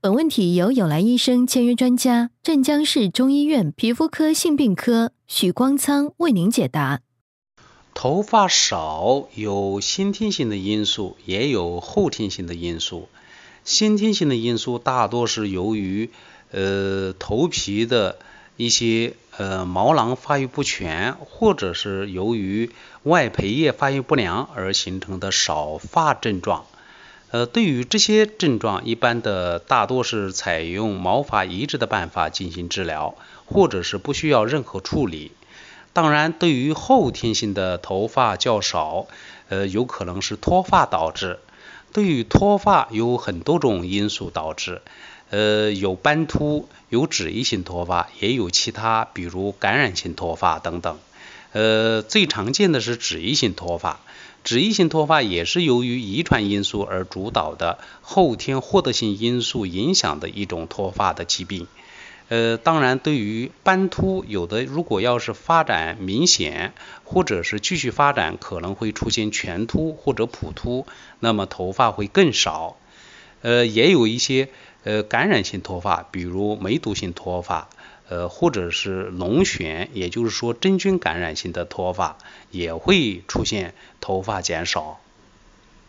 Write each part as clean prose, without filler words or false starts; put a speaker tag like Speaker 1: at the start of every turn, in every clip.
Speaker 1: 本问题由有来医生签约专家镇江市中医院皮肤科性病科许光仓为您解答。
Speaker 2: 头发少有先天性的因素，也有后天性的因素。先天性的因素大多是由于头皮的一些毛囊发育不全，或者是由于外胚液发育不良而形成的少发症状。对于这些症状，一般的大多是采用毛发移植的办法进行治疗，或者是不需要任何处理。当然，对于后天性的头发较少，有可能是脱发导致。对于脱发有很多种因素导致，有斑秃，有脂溢性脱发，也有其他，比如感染性脱发等等。最常见的是脂溢性脱发。脂溢性脱发也是由于遗传因素而主导的后天获得性因素影响的一种脱发的疾病。当然，对于斑秃，有的如果要是发展明显，或者是继续发展，可能会出现全秃或者普秃，那么头发会更少。也有一些感染性脱发，比如梅毒性脱发，或者是脓癣，也就是说真菌感染性的脱发，也会出现头发减少。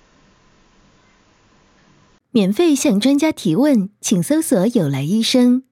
Speaker 1: 免费向专家提问，请搜索有来医生。